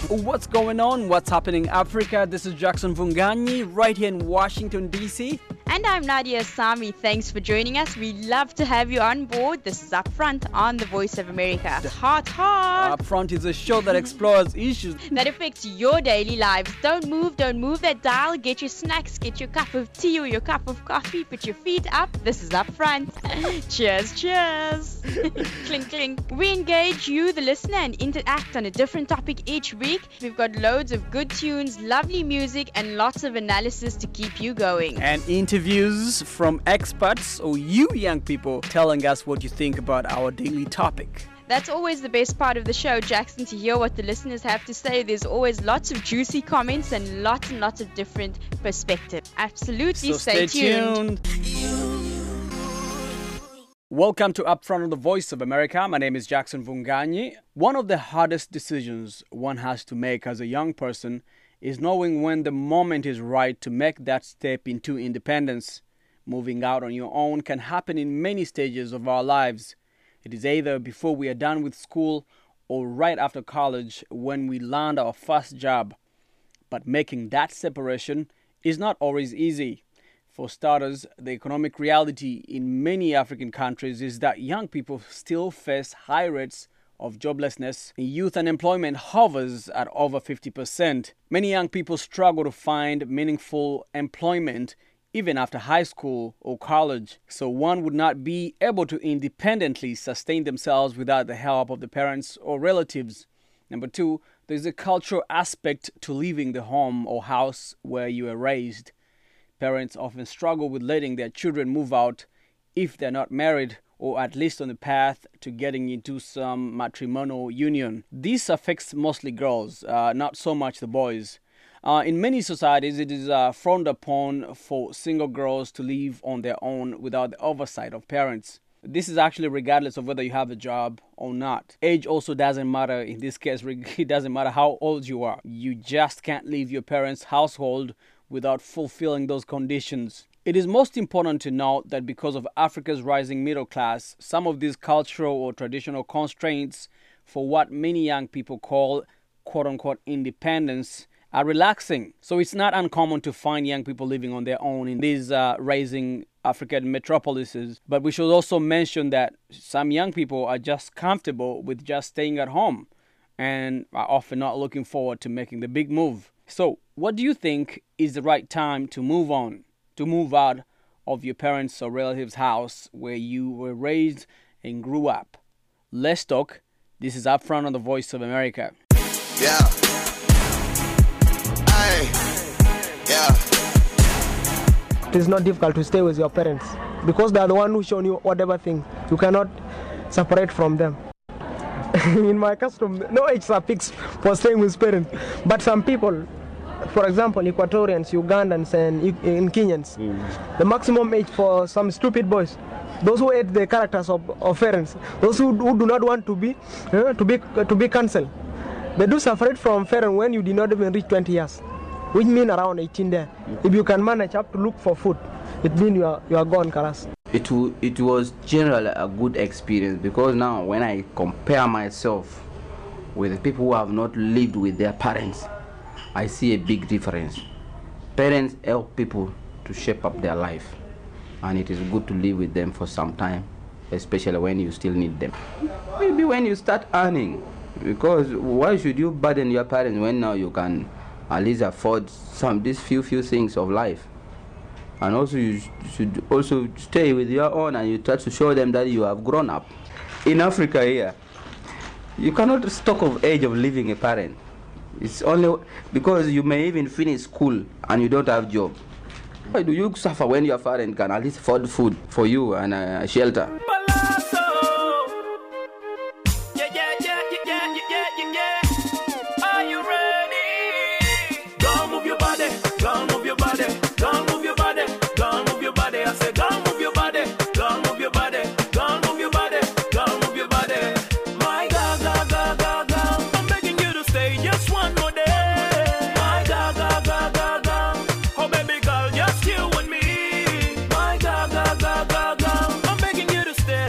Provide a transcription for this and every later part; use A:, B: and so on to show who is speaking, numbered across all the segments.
A: What's going on? What's happening in Africa? This is Jackson Vunganyi right here in Washington, D.C.
B: And I'm Nadia Sami. Thanks for joining us. We love to have you on board. This is Upfront on the Voice of America. Hot.
A: Upfront is a show that explores issues
B: that affects your daily lives. Don't move that dial. Get your snacks, get your cup of tea or your cup of coffee. Put your feet up. This is Upfront. Cheers. Clink, clink. We engage you, the listener, and interact on a different topic each week. We've got loads of good tunes, lovely music, and lots of analysis to keep you going.
A: And interviews from experts or you young people telling us what you think about our daily topic.
B: That's always the best part of the show, Jackson, to hear what the listeners have to say. There's always lots of juicy comments and lots of different perspectives. Absolutely,
A: so stay tuned. Welcome to Upfront on the Voice of America. My name is Jackson Vunganyi. One of the hardest decisions one has to make as a young person is knowing when the moment is right to make that step into independence. Moving out on your own can happen in many stages of our lives. It is either before we are done with school or right after college when we land our first job. But making that separation is not always easy. For starters, the economic reality in many African countries is that young people still face high rates of joblessness. Youth unemployment hovers at over 50%. Many young people struggle to find meaningful employment even after high school or college. So one would not be able to independently sustain themselves without the help of the parents or relatives. Number two, there's a cultural aspect to leaving the home or house where you were raised. Parents often struggle with letting their children move out if they're not married or at least on the path to getting into some matrimonial union. This affects mostly girls, not so much the boys. In many societies, it is frowned upon for single girls to live on their own without the oversight of parents. This is actually regardless of whether you have a job or not. Age also doesn't matter in this case. It doesn't matter how old you are. You just can't leave your parents' household without fulfilling those conditions. It is most important to note that because of Africa's rising middle class, some of these cultural or traditional constraints for what many young people call quote-unquote independence are relaxing. So it's not uncommon to find young people living on their own in these rising African metropolises. But we should also mention that some young people are just comfortable with just staying at home and are often not looking forward to making the big move. So what do you think is the right time to move on, to move out of your parents' or relatives' house where you were raised and grew up? Let's talk. This is Upfront on the Voice of America.
C: Yeah. Yeah.
D: It is not difficult to stay with your parents because they are the one who shown you whatever thing. You cannot separate from them. In my custom, no age are fixed for staying with parents. But some people, for example, Equatorians, Ugandans, and in Kenyans, the maximum age for some stupid boys, those who hate the characters of parents, those who do not want to be cancelled, they do separate from parents when you did not even reach 20 years, which means around 18 there. If you can manage up to look for food, it means you are gone, Karas.
E: It was generally a good experience because now when I compare myself with the people who have not lived with their parents, I see a big difference. Parents help people to shape up their life, and it is good to live with them for some time, especially when you still need them. Maybe when you start earning, because why should you burden your parents when now you can at least afford these few things of life? And also you should also stay with your own and you try to show them that you have grown up. In Africa here, you cannot talk of age of leaving a parent. It's only because you may even finish school and you don't have job. Why do you suffer when your parent can at least afford food for you and a shelter?
F: Are you ready? Go move your body, go move your body, go move your body, go move your body. I say go move your body, go move your body, go move your body, go move your body. My God, God, God, God, God, I'm begging you to stay just one more day. My God, God, God, God, God, oh baby girl, just you and me. My God, God, God, God, God, I'm begging you to stay.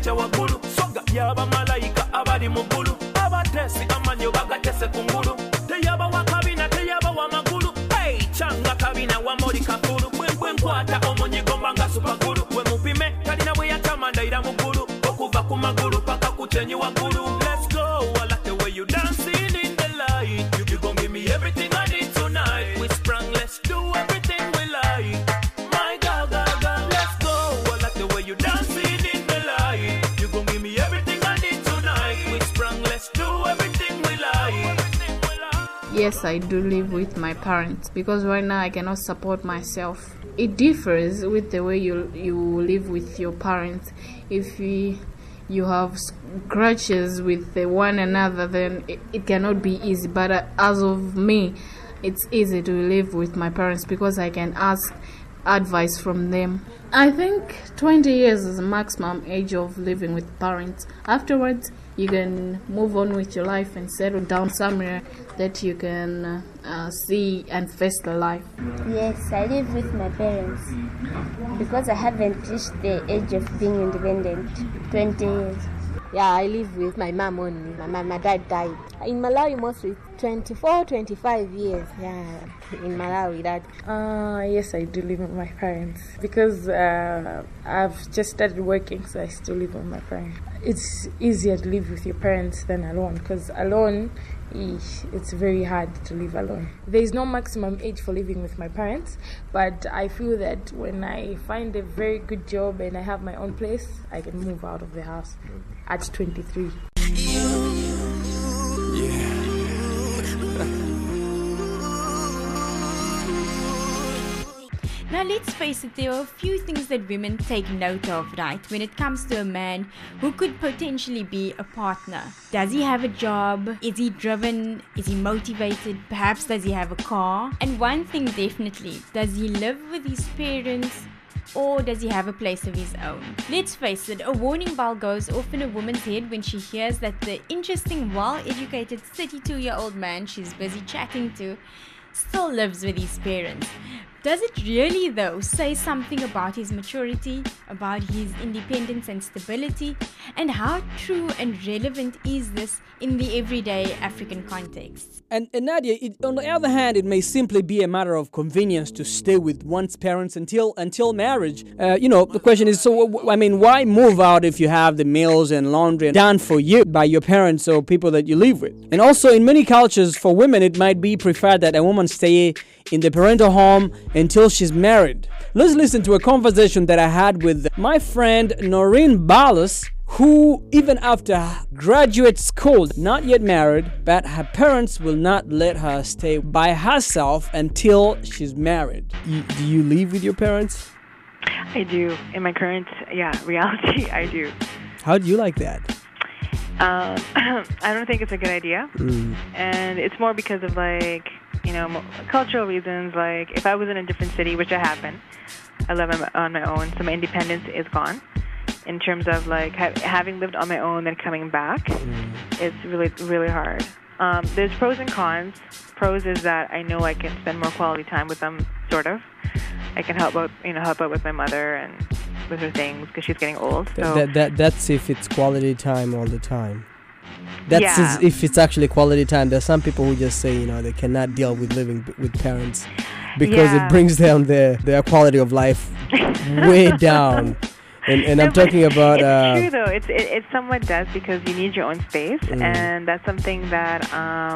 F: baca waggulu soga yaba malayika abali mu ggulu abateesi amanyo bagatese ku ngulu teyaba wa kabina teyaba wa magulu hey kyanga kabina wamoli kakulu bwe nkwata omunyigo mbanga supagulu we mupime kalina bwe yatama ndayira mu ggulu okuva ku magulu paka ku kyenyi waggulu let's go I like the way you dancing in the light you gon' give me everything I need tonight we sprung let's do everything we like my God, let's go I like the way you dancing in the light you gon' give me everything I need tonight we sprung let's do everything we like.
G: Yes, I do live with my parents because right now I cannot support myself. It differs with the way you live with your parents. If you have grudges with one another, then it cannot be easy. But as of me, it's easy to live with my parents because I can ask advice from them. I think 20 years is the maximum age of living with parents. Afterwards, you can move on with your life and settle down somewhere that you can see and face the life.
H: Yes, I live with my parents because I haven't reached the age of being independent. 20 years.
I: Yeah, I live with my mom only. My dad died. In Malawi, mostly 24, 25 years. Yeah, in Malawi, that.
J: Yes, I do live with my parents because I've just started working, so I still live with my parents. It's easier to live with your parents than alone because alone, it's very hard to live alone. There is no maximum age for living with my parents, but I feel that when I find a very good job and I have my own place, I can move out of the house at 23.
B: Now let's face it, there are a few things that women take note of, right, when it comes to a man who could potentially be a partner. Does he have a job? Is he driven? Is he motivated? Perhaps does he have a car? And one thing definitely, does he live with his parents? Or does he have a place of his own? Let's face it, a warning bell goes off in a woman's head when she hears that the interesting, well-educated 32-year-old man she's busy chatting to still lives with his parents. Does it really, though, say something about his maturity, about his independence and stability? And how true and relevant is this in the everyday African context?
A: And Nadia, on the other hand, it may simply be a matter of convenience to stay with one's parents until marriage. The question is, why move out if you have the meals and laundry done for you by your parents or people that you live with? And also, in many cultures, for women, it might be preferred that a woman stay in the parental home until she's married. Let's listen to a conversation that I had with my friend Noreen Ballas, who even after graduate school, not yet married, but her parents will not let her stay by herself until she's married. Do you live with your parents?
K: I do. In my current reality, I do.
A: How do you like that?
K: I don't think it's a good idea. And it's more because of cultural reasons. Like if I was in a different city, which I have been, I live on my own, so my independence is gone. In terms of having lived on my own and coming back, it's really, really hard. There's pros and cons. Pros is that I know I can spend more quality time with them, sort of. I can help out with my mother and with her things because she's getting old. So.
L: That's if it's quality time all the time. That's if it's actually quality time. There's some people who just say, they cannot deal with living with parents because it brings down their quality of life way down. And I'm talking about...
K: It's true, though. It somewhat does because you need your own space, and that's something that,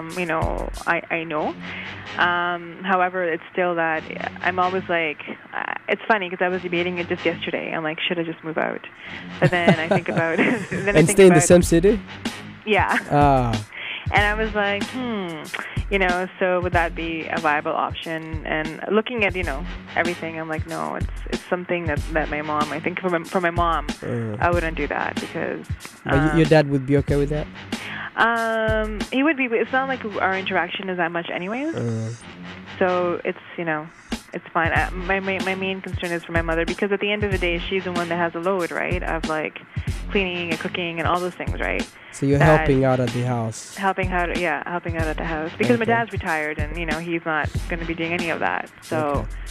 K: I know. However, it's still that I'm always it's funny because I was debating it just yesterday. I'm like, should I just move out? But then I think about...
L: and stay in the same city?
K: Yeah. And I was like, so would that be a viable option? And looking at, everything, I'm like, no, it's something that my mom, I think for my mom, I wouldn't do that because...
L: But your dad would be okay with that?
K: He would be, but it's not like our interaction is that much anyways. So it's, it's fine. My main concern is for my mother because at the end of the day, she's the one that has the load, right? Of cleaning and cooking and all those things, right?
L: So you're helping out at the house.
K: Helping out at the house because my dad's retired and he's not going to be doing any of that. So.
L: Okay.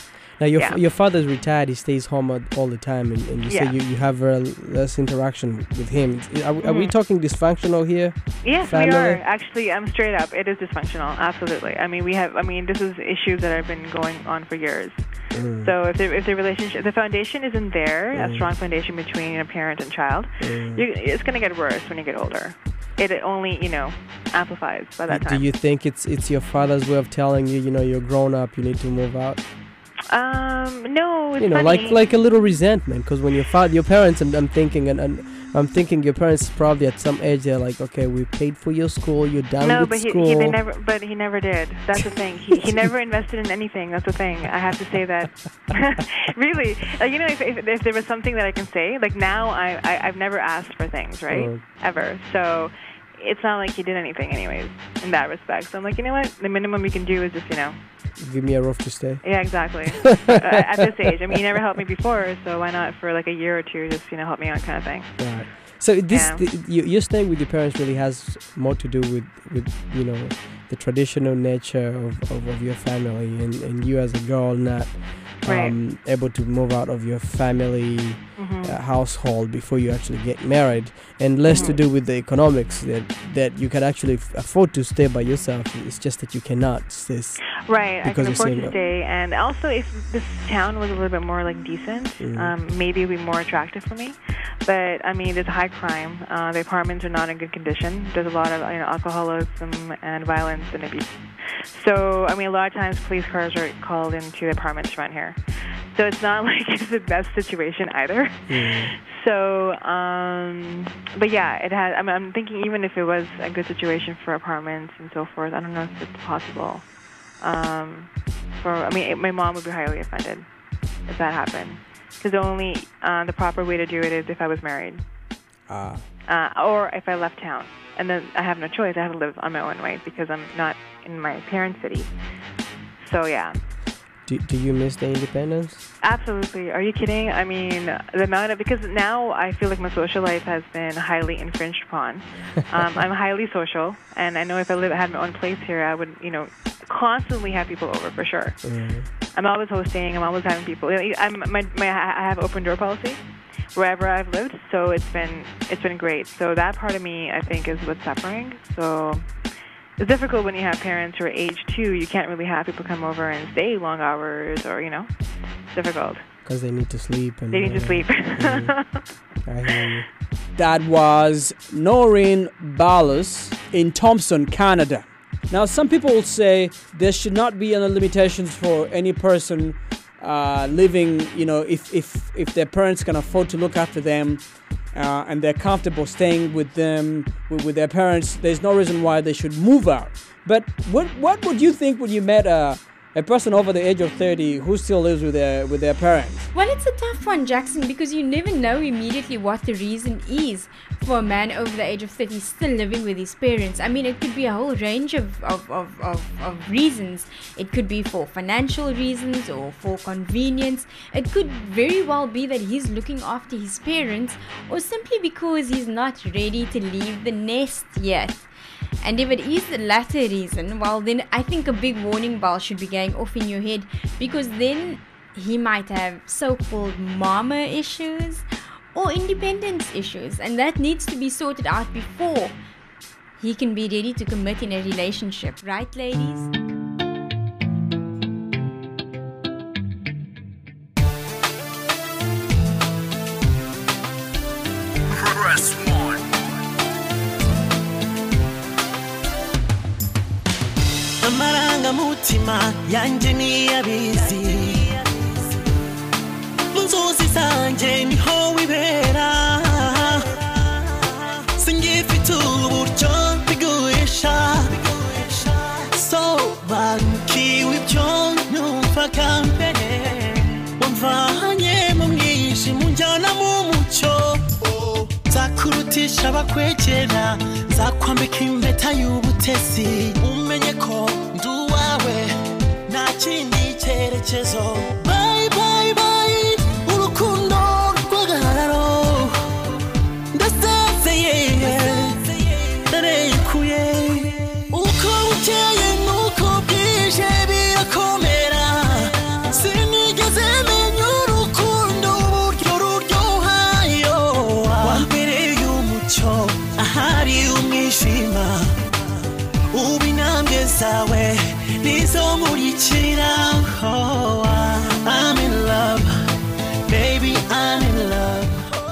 L: Now, your father's retired. He stays home all the time, and you say you have less interaction with him. Are we talking dysfunctional here?
K: Yes,
L: family?
K: We are. Actually, I'm straight up. It is dysfunctional. Absolutely. I mean, this is issues that have been going on for years. So if the relationship, the foundation isn't there, a strong foundation between a parent and child, it's going to get worse when you get older. It only, amplifies by that time.
L: Do you think it's your father's way of telling you, you're grown up, you need to move out?
K: No, it's
L: funny. like a little resentment, because when your parents, and I'm thinking your parents probably at some age they're like, okay, we paid for your school, you're done with school.
K: He never did. That's the thing. He never invested in anything. That's the thing. I have to say that. Really, if there was something that I can say, like now I've never asked for things, right? Ever. So it's not like he did anything anyways in that respect. So I'm like, you know what? The minimum you can do is just,
L: give me a roof to stay.
K: Yeah, exactly. At this age. I mean, he never helped me before, so why not for like a year or two just, help me out kind of thing.
L: Right. So you're staying with your parents really has more to do with the traditional nature of your family and you as a girl not able to move out of your family household before you actually get married, and less to do with the economics that you can actually afford to stay by yourself. It's just that you cannot stay.
K: Right, I can afford to stay, and also if this town was a little bit more like decent, maybe it would be more attractive for me. But I mean, there's high crime. The apartments are not in good condition. There's a lot of alcoholism and violence and abuse. So I mean, a lot of times police cars are called into the apartments around here. So it's not like it's the best situation either. So, but yeah, it has. I mean, I'm thinking even if it was a good situation for apartments and so forth, I don't know if it's possible. My mom would be highly offended if that happened, because the proper way to do it is if I was married, or if I left town, and then I have no choice. I have to live on my own, right? Because I'm not in my parents' city. So yeah.
L: Do you miss the independence?
K: Absolutely. Are you kidding? I mean, the amount of, because now I feel like my social life has been highly infringed upon. I'm highly social, and I know if I had my own place here, I would, constantly have people over for sure. I'm always hosting. I'm always having people. I have open door policy wherever I've lived, so it's been great. So that part of me, I think, is what's suffering. So it's difficult when you have parents who are age 2. You can't really have people come over and stay long hours, or it's difficult.
L: Because they need to sleep.
K: They need to sleep.
L: I hear you.
A: That was Noreen Ballas in Thompson, Canada. Now, some people will say there should not be any limitations for any person living, if their parents can afford to look after them and they're comfortable staying with them, with their parents, there's no reason why they should move out. But what would you think when you met a person over the age of 30 who still lives with their parents?
B: Well, it's a tough one, Jackson, because you never know immediately what the reason is for a man over the age of 30 still living with his parents. I mean, it could be a whole range of reasons. It could be for financial reasons or for convenience. It could very well be that he's looking after his parents, or simply because he's not ready to leave the nest yet. And if it is the latter reason, well, then I think a big warning bell should be going off in your head, because then he might have so-called mama issues or independence issues, and that needs to be sorted out before he can be ready to commit in a relationship. Right, ladies?
F: Press 1.
M: Amarangamutima yanje niyabizi, inzozi zanje niho wibera, singifite uburyo bigurisha, sobanukiwe ibyo numva kambere, wamvanye mu mwijima unjyana mu mucyo, nzakurutisha abakwegera, nzakwambika impeta y'ubutesi, umenye ko ndi uwawe nta kindi cyerekezo. Bye bye bye urukundo rw'agahararo, ndasezeye ndarekuye, uko bukeye nuko bwije birakomera, sinigeze zawe nizo nkurikira. Oh, I'm in love, baby, I'm in love.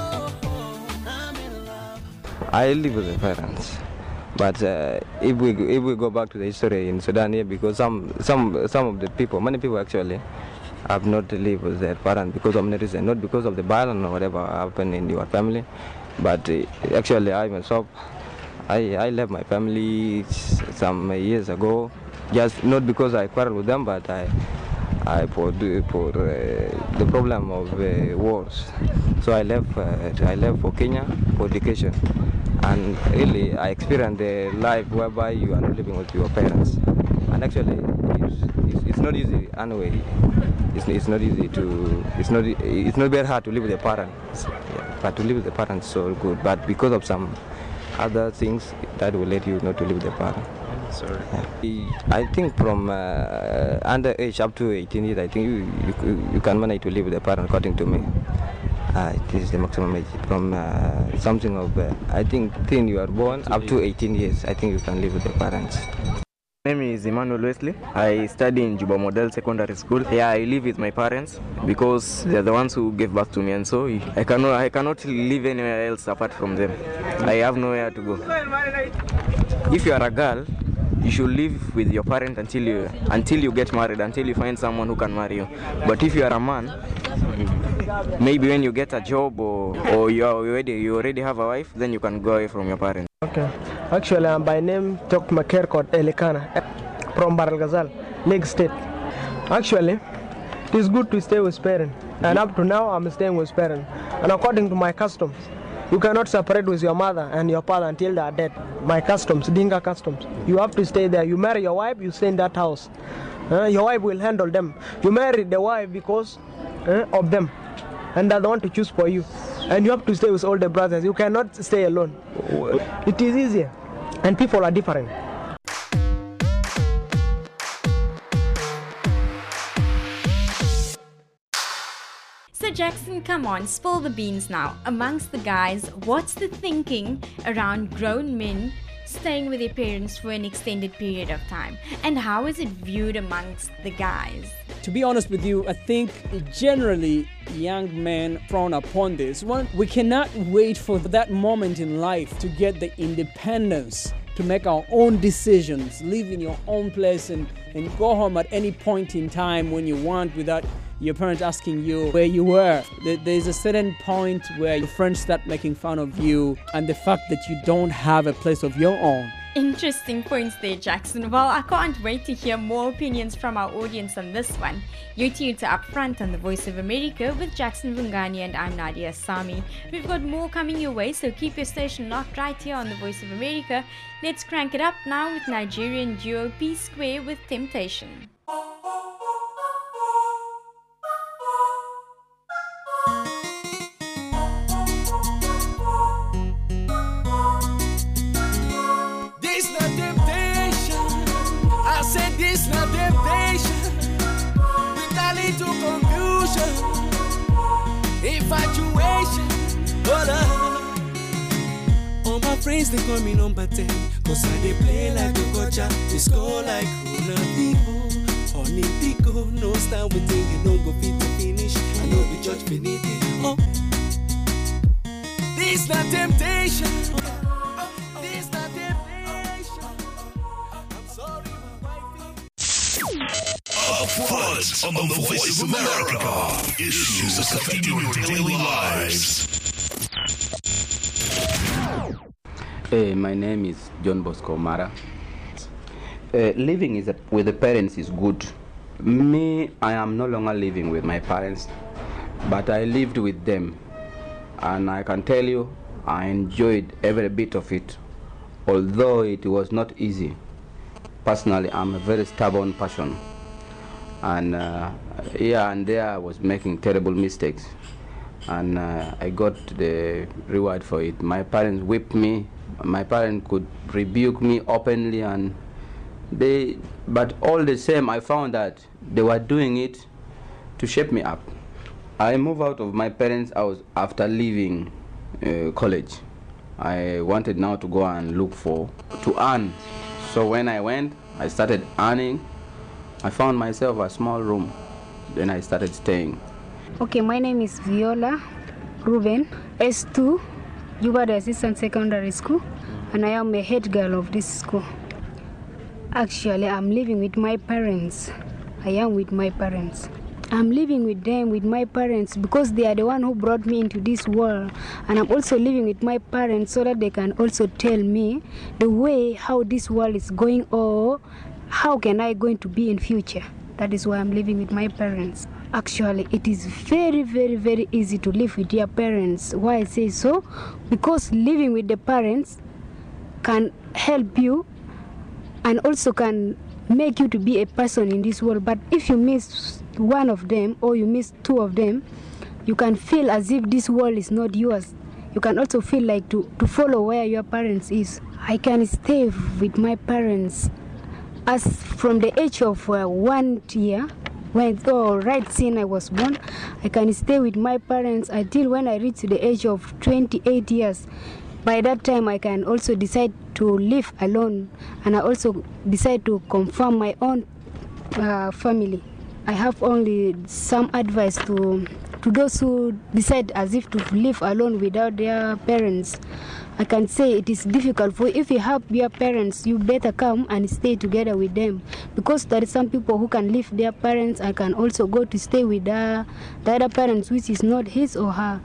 N: I live with the parents, but if we go back to the history in Sudan here, because some of the people, many people actually, have not lived with their parents because of many reasons, not because of the violence or whatever happened in your family, but actually I myself, I left my family some years ago, just not because I quarreled with them, but I for the problem of wars. So I left for Kenya for education, and really I experienced a life whereby you are not living with your parents, and actually it's not easy anyway. It's not easy to it's not very hard to live with your parents, but to live with the parents is so good. But because of some other things that will let you not to live with the parents. Sorry. I think from under age up to 18 years, I think you can manage to live with the parent, according to me. This is the maximum age. From something of, I think, till you are born up to 18 years, I think you can live with the parents.
O: My name is Emmanuel Wesley. I study in Juba Model Secondary School. Yeah, I live with my parents because they're the ones who gave birth to me, and so I cannot live anywhere else apart from them. I have nowhere to go. If you are a girl, you should live with your parent until you get married, until you find someone who can marry you. But if you are a man, maybe when you get a job or you already have a wife, then you can go away from your parents.
D: Okay. Actually, I'm by name Dr. Makerkot Elikana from Baralgazal, Lake State. Actually, it is good to stay with parents, and up to now I'm staying with parents. And according to my customs, you cannot separate with your mother and your father until they are dead. My customs, Dinka customs. You have to stay there. You marry your wife, you stay in that house. Your wife will handle them. You marry the wife because of them, and they're the one to choose for you. And you have to stay with all the brothers. You cannot stay alone. It is easier, and people are different.
P: So Jackson, come on, spill the beans now. Amongst the guys, what's the thinking around grown men staying with their parents for an extended period of time? And how is it viewed amongst the guys?
A: To be honest with you, I think generally young men frown upon this. We cannot wait for that moment in life to get the independence to make our own decisions, live in your own place and go home at any point in time when you want without your parents asking you where you were. There's a certain point where your friends start making fun of you and the fact that you don't have a place of your own.
P: Interesting points there, Jackson. Well, I can't wait to hear more opinions from our audience on this one. You're tuned to Upfront on the Voice of America with Jackson Vungani, and I'm Nadia Sami. We've got more coming your way, so keep your station locked right here on the Voice of America. Let's crank it up now with Nigerian duo P Square with Temptation.
M: This not temptation, with a little confusion, infatuation, all my friends they call me number 10, cause I they play like a gotcha, they score like Ronaldinho, honey pico, no style we think you don't go fit to finish, I know we judge finity, oh, this not temptation.
Q: Upfront on the Voice of America. Issues affecting your daily lives.
E: Hey, my name is John Bosco Mara. Living with the parents is good. Me, I am no longer living with my parents, but I lived with them. And I can tell you, I enjoyed every bit of it, although it was not easy. Personally, I'm a very stubborn person. And here and there I was making terrible mistakes, and I got the reward for it. My parents whipped me. My parents could rebuke me openly, and but all the same I found that they were doing it to shape me up. I moved out of my parents' house after leaving college. I wanted now to go and look to earn. So when I went, I started earning. I found myself a small room. Then I started staying.
R: Okay, my name is Viola Ruben, S2, Juba Assistant Secondary School, and I am a head girl of this school. Actually, I'm living with my parents. I am with my parents. I'm living with them, with my parents, because they are the one who brought me into this world. And I'm also living with my parents so that they can also tell me the way how this world is going, or how can I going to be in future. That is why I'm living with my parents. Actually, it is very, very, very easy to live with your parents. Why I say so? Because living with the parents can help you and also can make you to be a person in this world. But if you miss one of them or you miss two of them, you can feel as if this world is not yours. You can also feel like to follow where your parents is. I can stay with my parents as from the age of 1 year, right since I was born. I can stay with my parents until when I reach the age of 28 years. By that time, I can also decide to live alone, and I also decide to confirm my own family. I have only some advice to those who decide as if to live alone without their parents. I can say it is difficult for if you have your parents, you better come and stay together with them, because there are some people who can leave their parents and can also go to stay with the other parents, which is not his or her.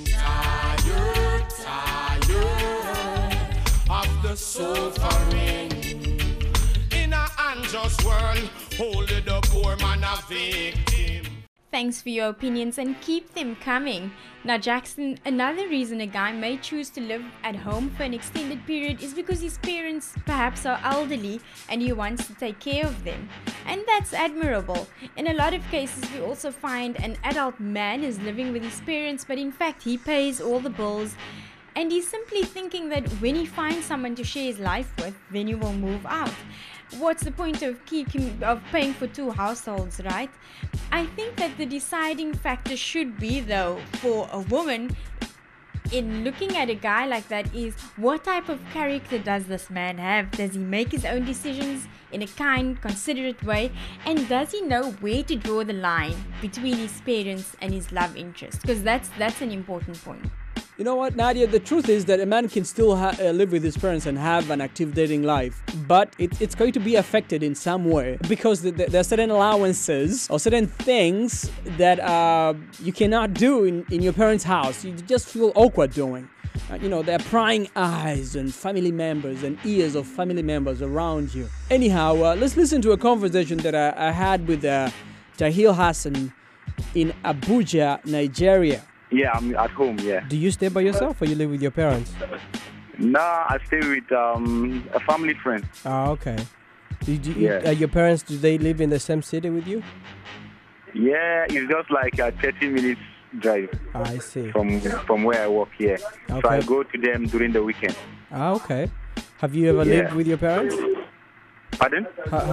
S: Suffering in an unjust world, holding the poor man a victim.
P: Thanks for your opinions and keep them coming. Now, Jackson, another reason a guy may choose to live at home for an extended period is because his parents perhaps are elderly and he wants to take care of them. And that's admirable. In a lot of cases, we also find an adult man is living with his parents, but in fact, he pays all the bills. And he's simply thinking that when he finds someone to share his life with, then he will move out. What's the point of paying for two households, right? I think that the deciding factor should be, though, for a woman in looking at a guy like that is, what type of character does this man have? Does he make his own decisions in a kind, considerate way? And does he know where to draw the line between his parents and his love interest? Because that's an important point.
A: You know what, Nadia, the truth is that a man can still live with his parents and have an active dating life, but it's going to be affected in some way, because there are certain allowances or certain things that you cannot do in your parents' house. You just feel awkward doing. There are prying eyes and family members and ears of family members around you. Anyhow, let's listen to a conversation that I had with Tahil Hassan in Abuja, Nigeria.
T: Yeah, I'm at home, yeah.
L: Do you stay by yourself or you live with your parents?
T: Nah, I stay with a family friend.
L: Oh, okay. Your parents, do they live in the same city with you?
T: Yeah, it's just like a 30 minutes drive.
L: I see.
T: From where I work here.
L: Okay.
T: So I go to them during the weekend.
L: Ah, okay. Have you ever lived with your parents?
T: Pardon?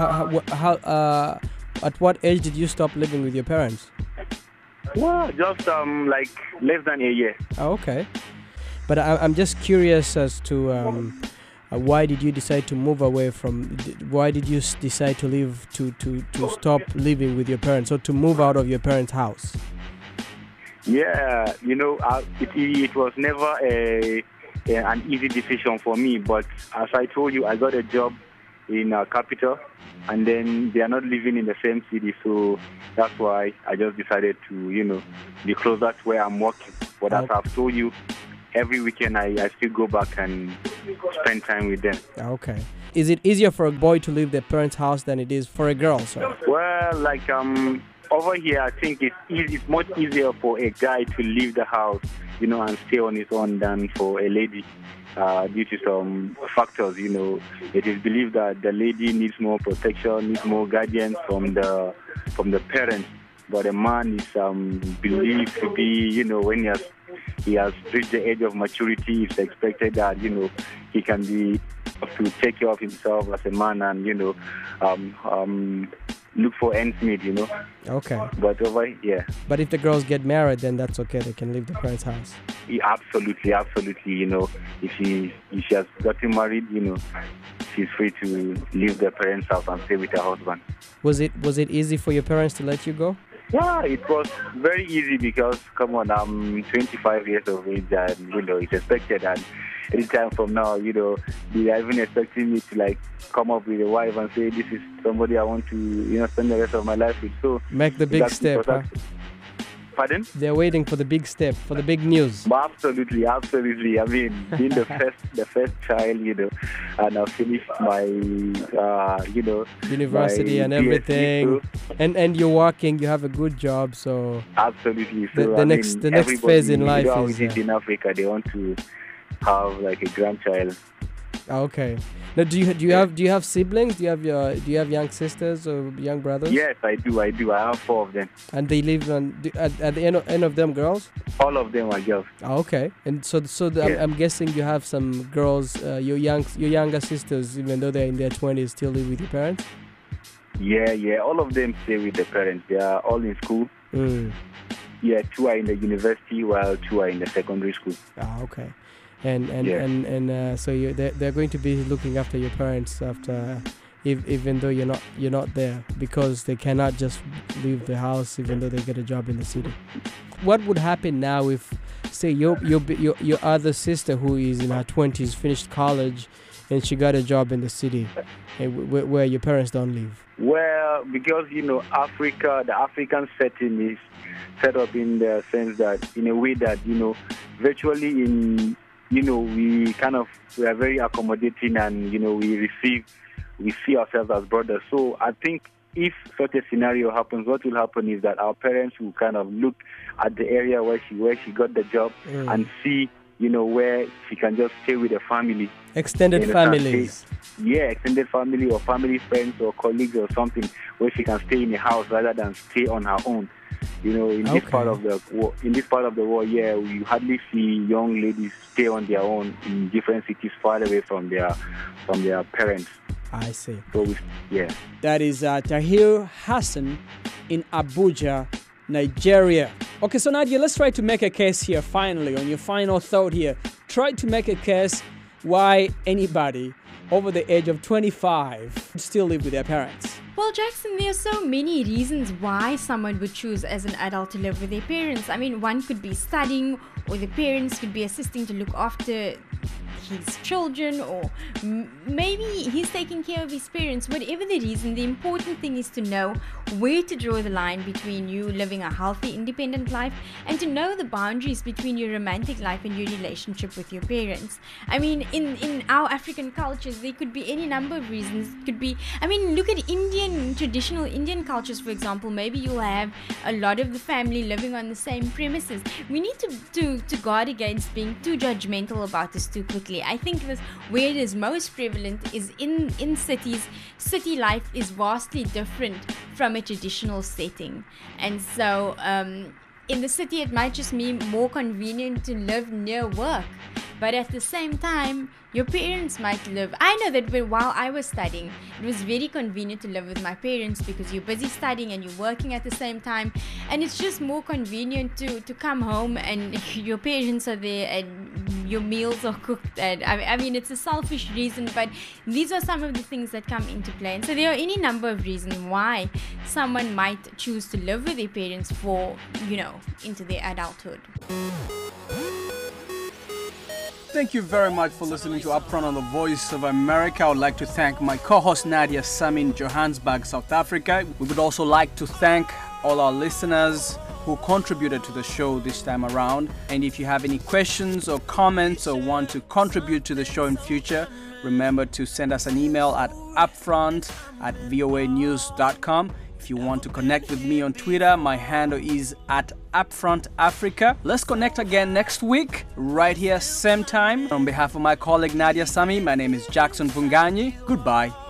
L: At what age did you stop living with your parents?
T: Well, just like less than a year.
L: Oh, okay. But I'm just curious as to why did you decide to move away from? Why did you decide to leave to stop living with your parents, or to move out of your parents' house?
T: Yeah, it was never an easy decision for me. But as I told you, I got a job in capital, and then they are not living in the same city, so that's why I just decided to, be closer to where I'm working. But as I've told you, every weekend I still go back and spend time with them.
L: Okay. Is it easier for a boy to leave their parents' house than it is for a girl, sir?
T: Well, over here, I think it's much easier for a guy to leave the house, and stay on his own than for a lady. Due to some factors, it is believed that the lady needs more protection, needs more guidance from the parents. But a man is believed to be, when he has reached the age of maturity, it's expected that he can be to take care of himself as a man and look for ends meet,
L: Okay.
T: But yeah.
L: But if the girls get married, then that's okay. They can leave the parents' house.
T: Yeah, absolutely. If she has gotten married, she's free to leave the parents' house and stay with her husband.
L: Was it easy for your parents to let you go?
T: Yeah, it was very easy because, come on, I'm 25 years of age and, it's expected. And any time from now, they are even expecting me to, come up with a wife and say, this is somebody I want to, spend the rest of my life with. So
L: make the big step, huh?
T: Pardon?
L: They're waiting for the big step, for the big news.
T: Absolutely. I mean, being the first child, and I finished my,
L: university
T: my
L: and everything, and you're working. You have a good job, so
T: absolutely. So
L: the next phase in life is
T: in Africa. They want to have a grandchild.
L: Okay. Now, do you have siblings? Do you have young sisters or young brothers?
T: Yes, I do. I have 4 of them.
L: And they live at the end of them girls?
T: All of them are girls.
L: Okay. And so I'm guessing you have some girls, your younger sisters, even though they're in their 20s, still live with your parents?
T: Yeah. All of them stay with their parents. They are all in school. Yeah, 2 are in the university while 2 are in the secondary school.
L: Okay. And so they're going to be looking after your parents after, even though you're not there, because they cannot just leave the house even though they get a job in the city. What would happen now if, say, your other sister who is in her 20s finished college and she got a job in the city where your parents don't live?
T: Well, because Africa, the African setting is set up in the sense that, in a way that virtually in we are very accommodating, and we see ourselves as brothers. So I think if such a scenario happens, what will happen is that our parents will kind of look at the area where she got the job and see where she can just stay with the family.
L: Extended families.
T: Extended family or family friends or colleagues or something, where she can stay in a house rather than stay on her own. In this part of the world, we hardly see young ladies stay on their own in different cities far away from their parents.
A: I see.
T: So
A: that is Tahir Hassan in Abuja, Nigeria. Okay, so Nadia, let's try to make a case here finally, on your final thought here. Try to make a case why anybody over the age of 25 still live with their parents.
P: Well, Jackson, there are so many reasons why someone would choose as an adult to live with their parents. I mean, one could be studying, or the parents could be assisting to look after his children, or maybe he's taking care of his parents. Whatever the reason, the important thing is to know where to draw the line between you living a healthy, independent life and to know the boundaries between your romantic life and your relationship with your parents. I mean, in our African cultures, there could be any number of reasons. It could be, look at traditional Indian cultures, for example. Maybe you'll have a lot of the family living on the same premises. We need to guard against being too judgmental about this too quickly. I think where it is most prevalent is in cities. City life is vastly different from a traditional setting, and so in the city it might just be more convenient to live near work, but at the same time your parents might live. I know that while I was studying, it was very convenient to live with my parents because you're busy studying and you're working at the same time, and it's just more convenient to come home and your parents are there and your meals are cooked. And I mean, it's a selfish reason, but these are some of the things that come into play. And so there are any number of reasons why someone might choose to live with their parents for, into their adulthood.
A: Thank you very much for listening to Upfront on the Voice of America. I would like to thank my co-host Nadia Sami in Johannesburg, South Africa. We would also like to thank all our listeners who contributed to the show this time around. And if you have any questions or comments or want to contribute to the show in future, remember to send us an email at upfront@voanews.com. If you want to connect with me on Twitter, my handle is @UpfrontAfrica. Let's connect again next week, right here, same time. On behalf of my colleague Nadia Sami, my name is Jackson Vunganyi. Goodbye.